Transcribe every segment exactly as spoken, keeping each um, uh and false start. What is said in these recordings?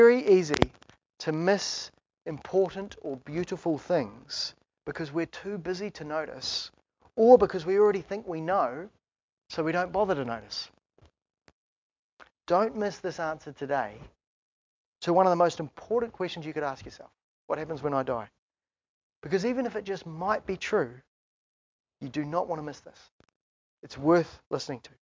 very easy to miss important or beautiful things because we're too busy to notice, or because we already think we know, so we don't bother to notice. Don't miss this answer today to one of the most important questions you could ask yourself. What happens when I die? Because even if it just might be true, you do not want to miss this. It's worth listening to.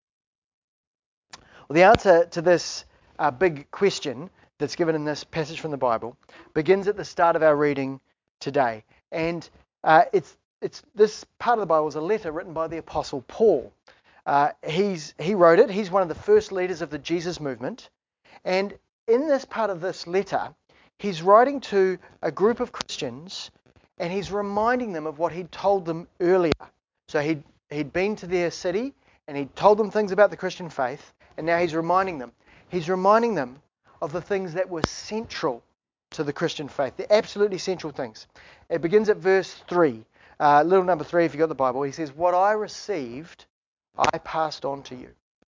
Well, the answer to this uh, big question that's given in this passage from the Bible begins at the start of our reading today. And uh, it's it's this part of the Bible is a letter written by the Apostle Paul. Uh, he's he wrote it. He's one of the first leaders of the Jesus movement. And in this part of this letter, he's writing to a group of Christians, and he's reminding them of what he'd told them earlier. So he'd, he'd been to their city, and he'd told them things about the Christian faith, and now he's reminding them. He's reminding them of the things that were central to the Christian faith, the absolutely central things. It begins at verse three, uh, little number three if you've got the Bible. He says, "What I received, I passed on to you."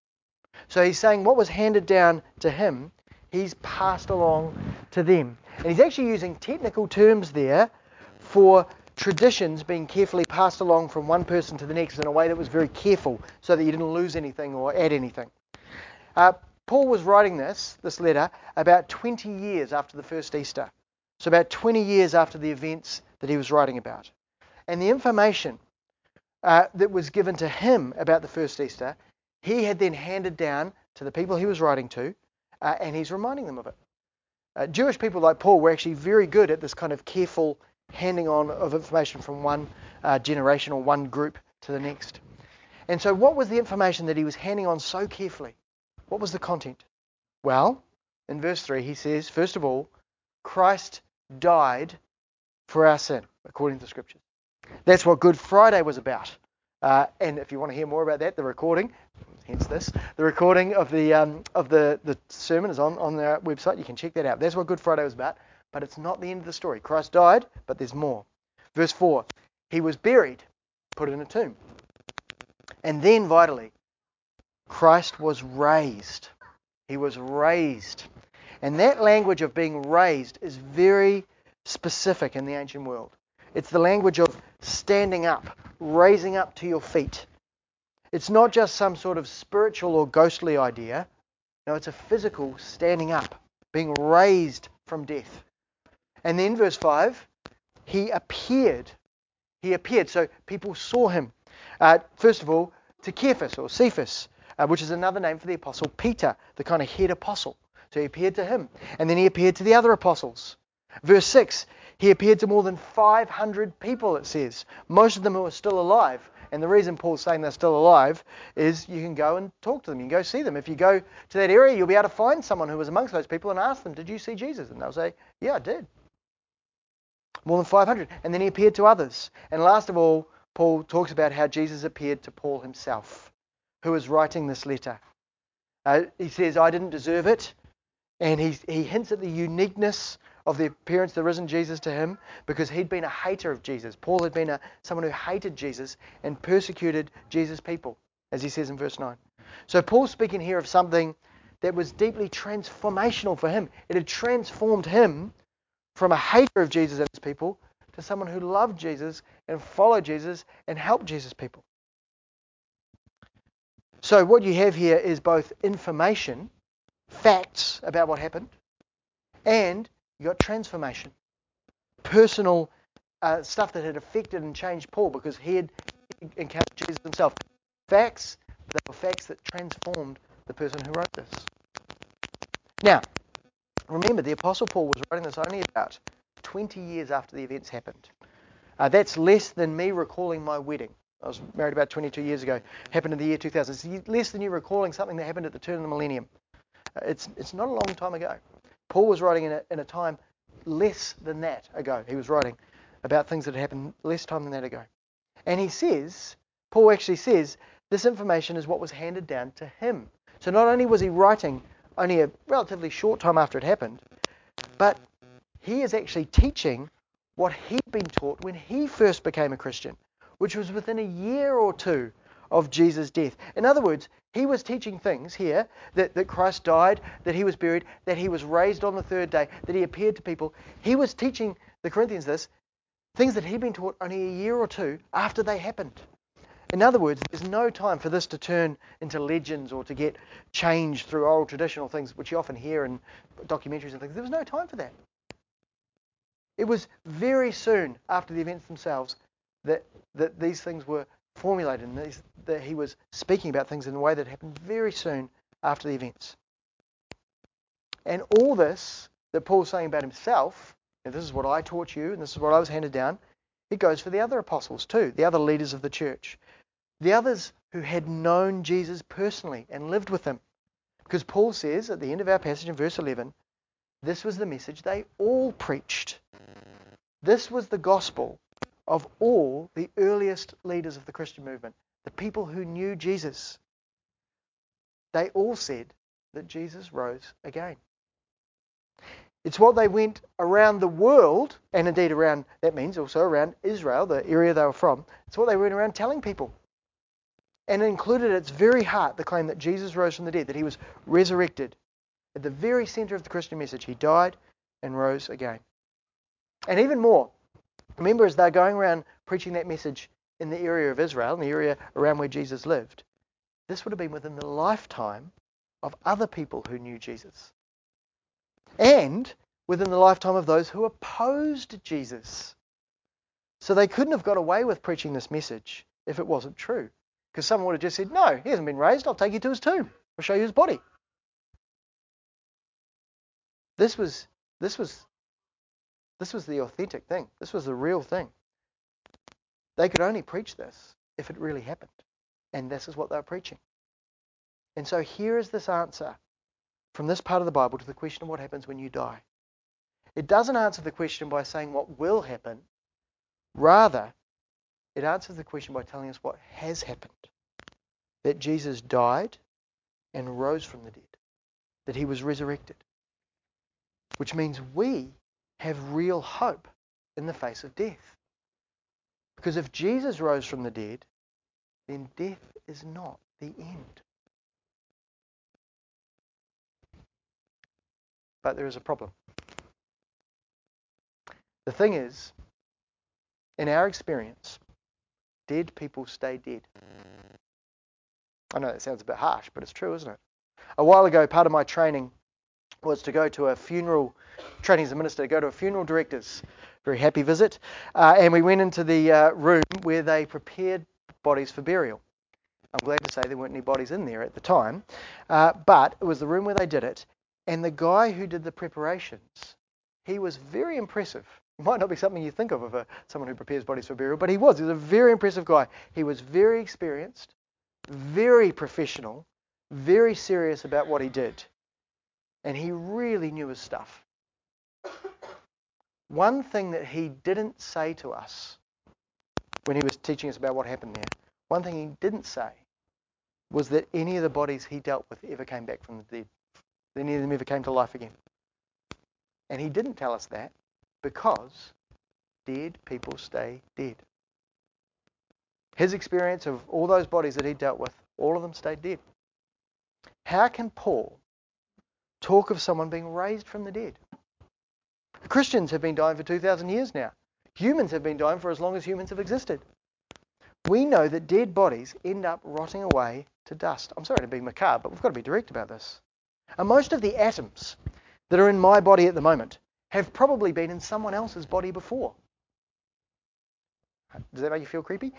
So he's saying what was handed down to him, he's passed along to them. And he's actually using technical terms there for traditions being carefully passed along from one person to the next in a way that was very careful so that you didn't lose anything or add anything. Uh, Paul was writing this, this letter, about twenty years after the first Easter. So about twenty years after the events that he was writing about. And the information uh, that was given to him about the first Easter, he had then handed down to the people he was writing to, uh, and he's reminding them of it. Uh, Jewish people like Paul were actually very good at this kind of careful handing on of information from one uh, generation or one group to the next. And so what was the information that he was handing on so carefully? What was the content? Well, in verse three he says, first of all, Christ died for our sin, according to the Scriptures. That's what Good Friday was about. Uh, and if you want to hear more about that, the recording, hence this, the recording of the um, of the, the sermon is on, on our website. You can check that out. That's what Good Friday was about. But it's not the end of the story. Christ died, but there's more. Verse four, he was buried, put in a tomb. And then, vitally, Christ was raised. He was raised. And that language of being raised is very specific in the ancient world. It's the language of standing up, raising up to your feet. It's not just some sort of spiritual or ghostly idea. No, it's a physical standing up, being raised from death. And then verse five, he appeared. He appeared, so people saw him. Uh, first of all, to Cephas or Cephas, uh, which is another name for the apostle Peter, the kind of head apostle. So he appeared to him. And then he appeared to the other apostles. Verse six, he appeared to more than five hundred people, it says. Most of them who are still alive. And the reason Paul's saying they're still alive is you can go and talk to them. You can go see them. If you go to that area, you'll be able to find someone who was amongst those people and ask them, did you see Jesus? And they'll say, yeah, I did. More than five hundred. And then he appeared to others. And last of all, Paul talks about how Jesus appeared to Paul himself, who is writing this letter. Uh, he says, I didn't deserve it. And he, he hints at the uniqueness of the appearance of the risen Jesus to him because he'd been a hater of Jesus. Paul had been a, someone who hated Jesus and persecuted Jesus' people, as he says in verse nine. So Paul's speaking here of something that was deeply transformational for him. It had transformed him from a hater of Jesus and his people to someone who loved Jesus and followed Jesus and helped Jesus' people. So what you have here is both information, facts about what happened, and you got transformation, personal uh, stuff that had affected and changed Paul because he had encountered Jesus himself. Facts, they were facts that transformed the person who wrote this. Now, remember, the Apostle Paul was writing this only about twenty years after the events happened. Uh, that's less than me recalling my wedding. I was married about twenty-two years ago. Happened in the year two thousand. It's less than you recalling something that happened at the turn of the millennium. Uh, it's it's not a long time ago. Paul was writing in a, in a time less than that ago. He was writing about things that had happened less time than that ago. And he says, Paul actually says, this information is what was handed down to him. So not only was he writing only a relatively short time after it happened, but he is actually teaching what he'd been taught when he first became a Christian, which was within a year or two of Jesus' death. In other words, he was teaching things here that, that Christ died, that he was buried, that he was raised on the third day, that he appeared to people. He was teaching the Corinthians this, things that he'd been taught only a year or two after they happened. In other words, there's no time for this to turn into legends or to get changed through oral traditional things, which you often hear in documentaries and things. There was no time for that. It was very soon after the events themselves that, that these things were formulated and these, that he was speaking about things in a way that happened very soon after the events. And all this that Paul's saying about himself, and this is what I taught you and this is what I was handed down, it goes for the other apostles too, the other leaders of the church. The others who had known Jesus personally and lived with him. Because Paul says at the end of our passage in verse eleven, this was the message they all preached. This was the gospel of all the earliest leaders of the Christian movement, the people who knew Jesus. They all said that Jesus rose again. It's what they went around the world, and indeed around, that means also around Israel, the area they were from. It's what they went around telling people. And it included at its very heart the claim that Jesus rose from the dead, that he was resurrected. At the very center of the Christian message, he died and rose again. And even more, remember as they're going around preaching that message in the area of Israel, in the area around where Jesus lived, this would have been within the lifetime of other people who knew Jesus. And within the lifetime of those who opposed Jesus. So they couldn't have got away with preaching this message if it wasn't true. Because someone would have just said, no, he hasn't been raised, I'll take you to his tomb. I'll show you his body. This was, this was, this was the authentic thing. This was the real thing. They could only preach this if it really happened. And this is what they were preaching. And so here is this answer from this part of the Bible to the question of what happens when you die. It doesn't answer the question by saying what will happen. Rather, it answers the question by telling us what has happened. That Jesus died and rose from the dead. That he was resurrected. Which means we have real hope in the face of death. Because if Jesus rose from the dead, then death is not the end. But there is a problem. The thing is, in our experience, dead people stay dead. I know that sounds a bit harsh, but it's true, isn't it? A while ago, part of my training was to go to a funeral, training as a minister, to go to a funeral director's very happy visit. Uh, and we went into the uh, room where they prepared bodies for burial. I'm glad to say there weren't any bodies in there at the time. Uh, but it was the room where they did it. And the guy who did the preparations, he was very impressive. It might not be something you think of of a, someone who prepares bodies for burial, but he was. He was a very impressive guy. He was very experienced, very professional, very serious about what he did. And he really knew his stuff. One thing that he didn't say to us when he was teaching us about what happened there, one thing he didn't say was that any of the bodies he dealt with ever came back from the dead. That any of them ever came to life again. And he didn't tell us that because dead people stay dead. His experience of all those bodies that he dealt with, all of them stayed dead. How can Paul talk of someone being raised from the dead? Christians have been dying for two thousand years now. Humans have been dying for as long as humans have existed. We know that dead bodies end up rotting away to dust. I'm sorry to be macabre, but we've got to be direct about this. And most of the atoms that are in my body at the moment have probably been in someone else's body before. Does that make you feel creepy?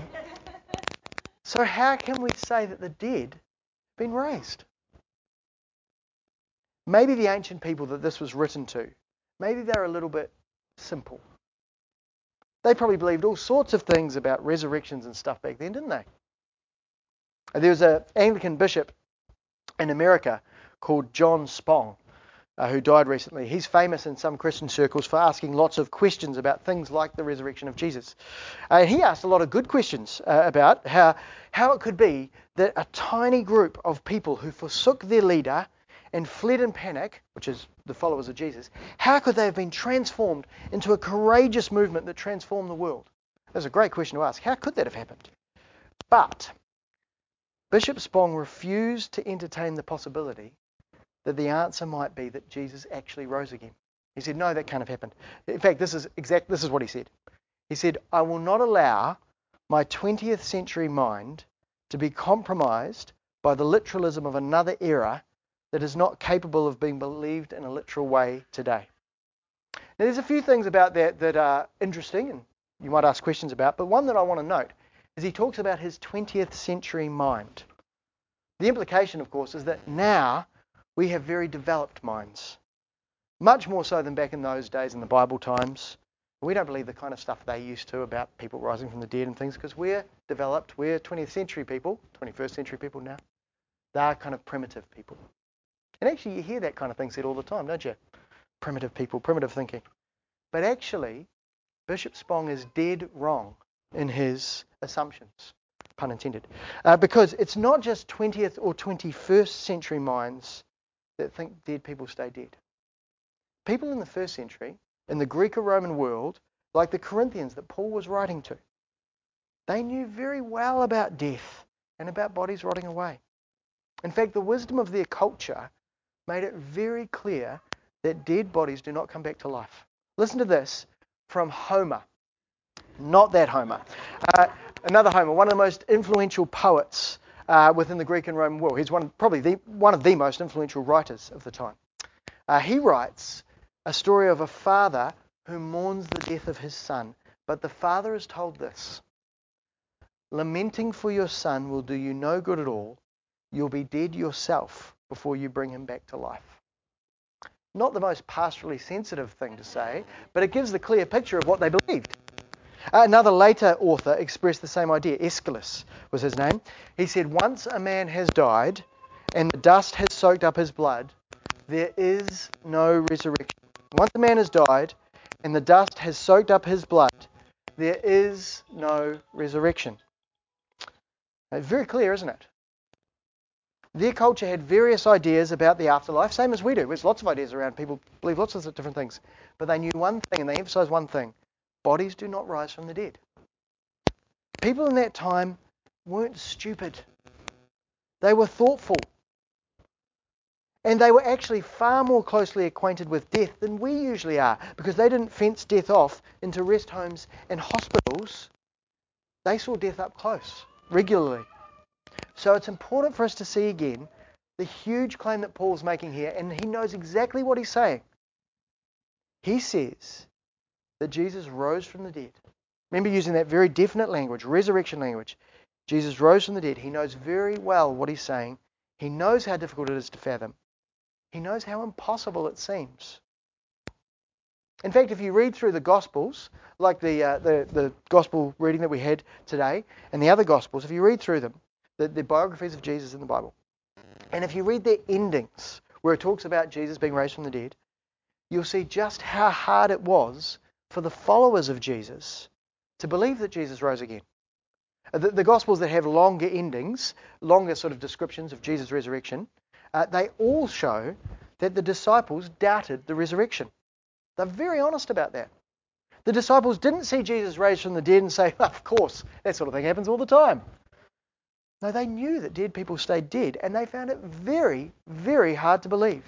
So how can we say that the dead have been raised? Maybe the ancient people that this was written to, maybe they're a little bit simple. They probably believed all sorts of things about resurrections and stuff back then, didn't they? There was an Anglican bishop in America called John Spong, uh, who died recently. He's famous in some Christian circles for asking lots of questions about things like the resurrection of Jesus. Uh, and he asked a lot of good questions uh, about how, how it could be that a tiny group of people who forsook their leader and fled in panic, which is the followers of Jesus, how could they have been transformed into a courageous movement that transformed the world? That's a great question to ask. How could that have happened? But Bishop Spong refused to entertain the possibility that the answer might be that Jesus actually rose again. He said, no, that can't have happened. In fact, this is exact. This is what he said. He said, I will not allow my twentieth century mind to be compromised by the literalism of another era that is not capable of being believed in a literal way today. Now, there's a few things about that that are interesting and you might ask questions about, but one that I want to note is he talks about his twentieth century mind. The implication, of course, is that now we have very developed minds, much more so than back in those days in the Bible times. We don't believe the kind of stuff they used to about people rising from the dead and things because we're developed, we're twentieth century people, twenty-first century people now. They're kind of primitive people. And actually you hear that kind of thing said all the time, don't you? Primitive people, primitive thinking. But actually, Bishop Spong is dead wrong in his assumptions, pun intended. Uh, because it's not just twentieth or twenty-first century minds that think dead people stay dead. People in the first century, in the Greco-Roman world, like the Corinthians that Paul was writing to, they knew very well about death and about bodies rotting away. In fact, the wisdom of their culture made it very clear that dead bodies do not come back to life. Listen to this from Homer. Not that Homer. Uh, another Homer, one of the most influential poets uh, within the Greek and Roman world. He's one, probably the, one of the most influential writers of the time. Uh, he writes a story of a father who mourns the death of his son. But the father is told this: lamenting for your son will do you no good at all. You'll be dead yourself before you bring him back to life. Not the most pastorally sensitive thing to say, but it gives the clear picture of what they believed. Another later author expressed the same idea. Aeschylus was his name. He said, once a man has died and the dust has soaked up his blood, there is no resurrection. Once a man has died and the dust has soaked up his blood, there is no resurrection. It's very clear, isn't it? Their culture had various ideas about the afterlife, same as we do. There's lots of ideas around. People believe lots of different things. But they knew one thing, and they emphasized one thing. Bodies do not rise from the dead. People in that time weren't stupid. They were thoughtful. And they were actually far more closely acquainted with death than we usually are, because they didn't fence death off into rest homes and hospitals. They saw death up close, regularly. So it's important for us to see again the huge claim that Paul's making here, and he knows exactly what he's saying. He says that Jesus rose from the dead. Remember using that very definite language, resurrection language. Jesus rose from the dead. He knows very well what he's saying. He knows how difficult it is to fathom. He knows how impossible it seems. In fact, if you read through the Gospels, like the, uh, the, the Gospel reading that we had today, and the other Gospels, if you read through them, the, the biographies of Jesus in the Bible, and if you read their endings, where it talks about Jesus being raised from the dead, you'll see just how hard it was for the followers of Jesus to believe that Jesus rose again. The, the Gospels that have longer endings, longer sort of descriptions of Jesus' resurrection, uh, they all show that the disciples doubted the resurrection. They're very honest about that. The disciples didn't see Jesus raised from the dead and say, of course, that sort of thing happens all the time. No, they knew that dead people stayed dead, and they found it very, very hard to believe.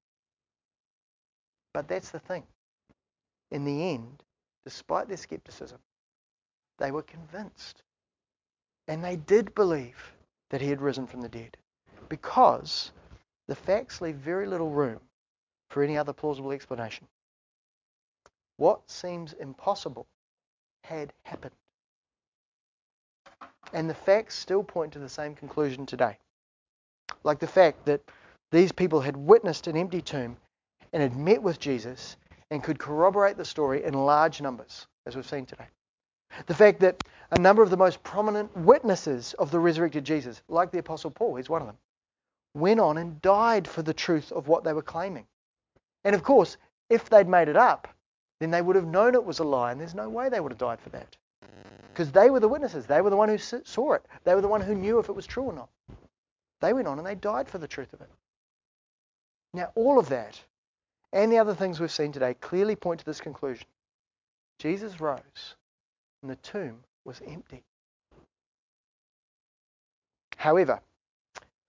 But that's the thing. In the end, despite their skepticism, they were convinced. And they did believe that he had risen from the dead, because the facts leave very little room for any other plausible explanation. What seems impossible had happened. And the facts still point to the same conclusion today. Like the fact that these people had witnessed an empty tomb and had met with Jesus and could corroborate the story in large numbers, as we've seen today. The fact that a number of the most prominent witnesses of the resurrected Jesus, like the Apostle Paul, he's one of them, went on and died for the truth of what they were claiming. And of course, if they'd made it up, then they would have known it was a lie, and there's no way they would have died for that. Because they were the witnesses. They were the one who saw it. They were the one who knew if it was true or not. They went on and they died for the truth of it. Now, all of that and the other things we've seen today clearly point to this conclusion. Jesus rose and the tomb was empty. However,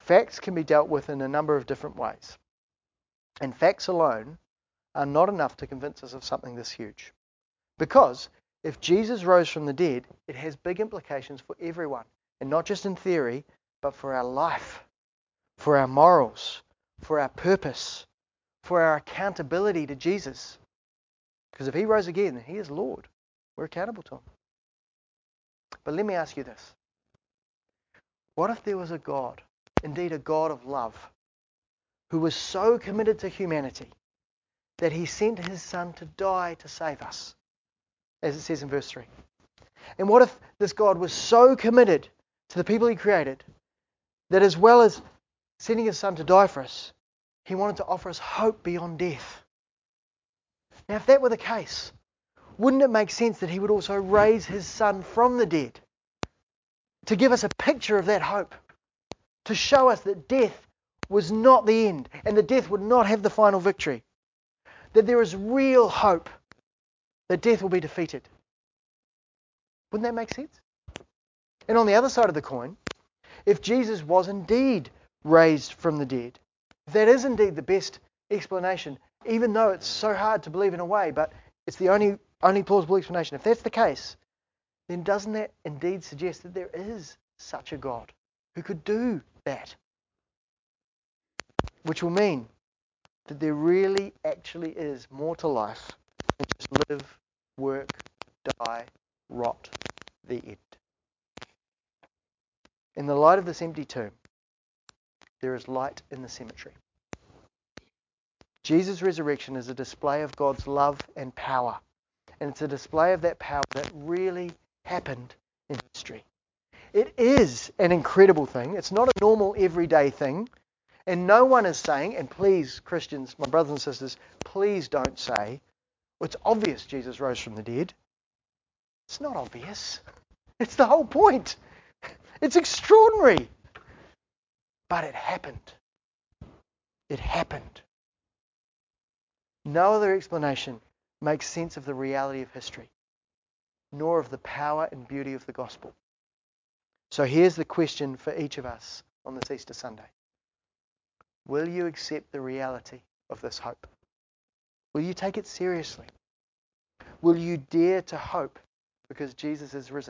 Facts can be dealt with in a number of different ways. And facts alone are not enough to convince us of something this huge. Because if Jesus rose from the dead, it has big implications for everyone. And not just in theory, but for our life, for our morals, for our purpose, for our accountability to Jesus. Because if he rose again, then he is Lord. We're accountable to him. But let me ask you this. What if there was a God, indeed a God of love, who was so committed to humanity that he sent his Son to die to save us, as it says in verse three? And what if this God was so committed to the people he created that as well as sending his Son to die for us, he wanted to offer us hope beyond death? Now, if that were the case, wouldn't it make sense that he would also raise his Son from the dead to give us a picture of that hope, to show us that death was not the end and that death would not have the final victory, that there is real hope that death will be defeated? Wouldn't that make sense? And on the other side of the coin, if Jesus was indeed raised from the dead, if that is indeed the best explanation, even though it's so hard to believe in a way, but it's the only, only plausible explanation. If that's the case, then doesn't that indeed suggest that there is such a God who could do that? Which will mean that there really actually is more to life than just live, work, die, rot, the end. In the light of this empty tomb, there is light in the cemetery. Jesus' resurrection is a display of God's love and power. And it's a display of that power that really happened in history. It is an incredible thing. It's not a normal everyday thing. And no one is saying, and please, Christians, my brothers and sisters, please don't say, well, it's obvious Jesus rose from the dead. It's not obvious. It's the whole point. It's extraordinary. But it happened. It happened. No other explanation makes sense of the reality of history, nor of the power and beauty of the gospel. So here's the question for each of us on this Easter Sunday. Will you accept the reality of this hope? Will you take it seriously? Will you dare to hope because Jesus is risen?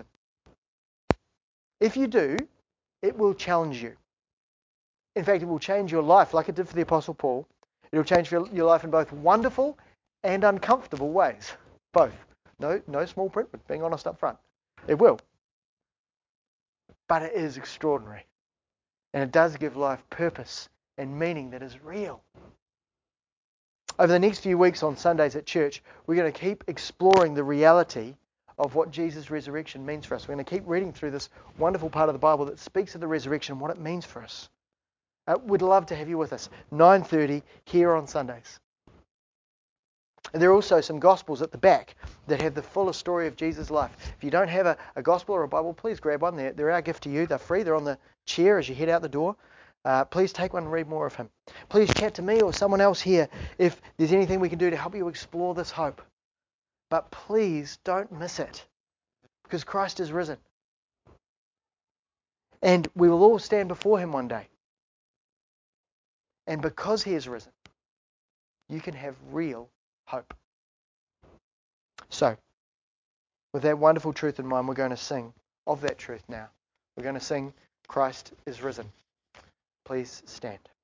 If you do, it will challenge you. In fact, it will change your life like it did for the Apostle Paul. It will change your life in both wonderful and uncomfortable ways. Both. No, no small print, but being honest up front. It will. But it is extraordinary. And it does give life purpose and meaning that is real. Over the next few weeks on Sundays at church, we're going to keep exploring the reality of what Jesus' resurrection means for us. We're going to keep reading through this wonderful part of the Bible that speaks of the resurrection and what it means for us. Uh, we'd love to have you with us. nine thirty here on Sundays. And there are also some Gospels at the back that have the fuller story of Jesus' life. If you don't have a, a Gospel or a Bible, please grab one. They're, they're our gift to you. They're free. They're on the chair as you head out the door. Uh, please take one and read more of him. Please chat to me or someone else here if there's anything we can do to help you explore this hope. But please don't miss it, because Christ is risen. And we will all stand before him one day. And because he is risen, you can have real hope. So, with that wonderful truth in mind, we're going to sing of that truth now. We're going to sing, Christ is risen. Please stand.